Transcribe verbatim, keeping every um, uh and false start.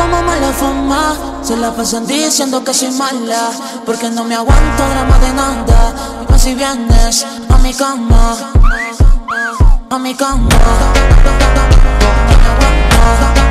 como mala fama. Se la pasan diciendo que soy mala, porque no me aguanto drama de nada. Y más si vienes a mi cama, a mi cama, no me aguanto.